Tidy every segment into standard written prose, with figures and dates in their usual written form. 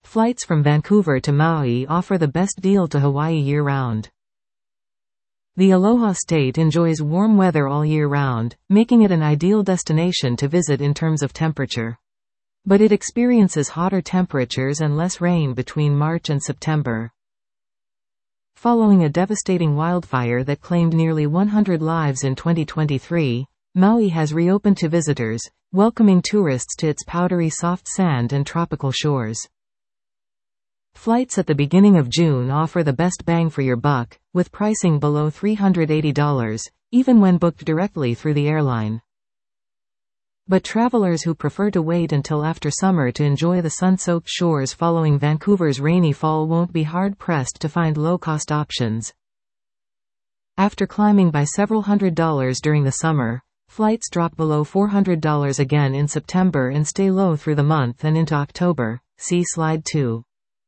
Flights from Vancouver to Maui offer the best deal to Hawaii year-round. The Aloha State enjoys warm weather all year round, making it an ideal destination to visit in terms of temperature. But it experiences hotter temperatures and less rain between March and September. Following a devastating wildfire that claimed nearly 100 lives in 2023, Maui has reopened to visitors, welcoming tourists to its powdery soft sand and tropical shores. Flights at the beginning of June offer the best bang for your buck, with pricing below $380, even when booked directly through the airline. But travelers who prefer to wait until after summer to enjoy the sun-soaked shores following Vancouver's rainy fall won't be hard-pressed to find low-cost options. After climbing by several $100s during the summer, flights drop below $400 again in September and stay low through the month and into October. See Slide 2.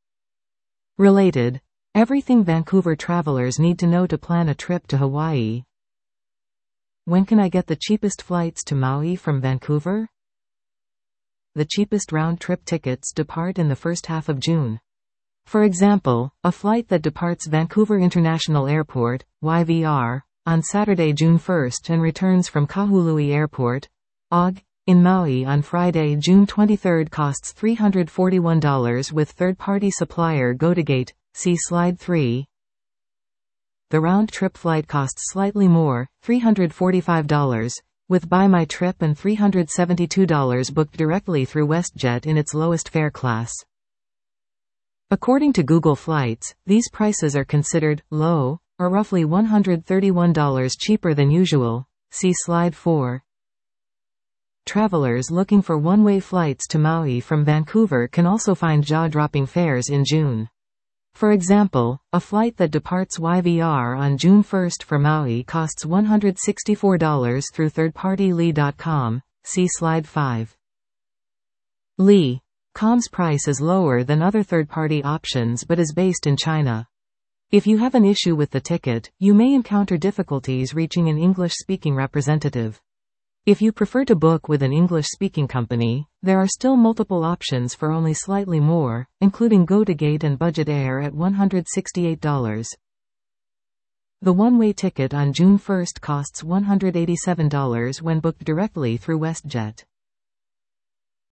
Related. Everything Vancouver travelers need to know to plan a trip to Hawaii. When can I get the cheapest flights to Maui from Vancouver? The cheapest round-trip tickets depart in the first half of June. For example, a flight that departs Vancouver International Airport, YVR, on Saturday, June 1st and returns from Kahului Airport, AUG, in Maui on Friday, June 23rd costs $341 with third-party supplier GoTogate, see Slide 3. The round-trip flight costs slightly more, $345, with Buy My Trip and $372 booked directly through WestJet in its lowest fare class. According to Google Flights, these prices are considered low, or roughly $131 cheaper than usual. See Slide 4. Travelers looking for one-way flights to Maui from Vancouver can also find jaw-dropping fares in June. For example, a flight that departs YVR on June 1st for Maui costs $164 through third-party Lee.com. See Slide 5. Lee.com's price is lower than other third-party options but is based in China. If you have an issue with the ticket, you may encounter difficulties reaching an English-speaking representative. If you prefer to book with an English-speaking company, there are still multiple options for only slightly more, including GoTogate and Budget Air at $168. The one-way ticket on June 1st costs $187 when booked directly through WestJet.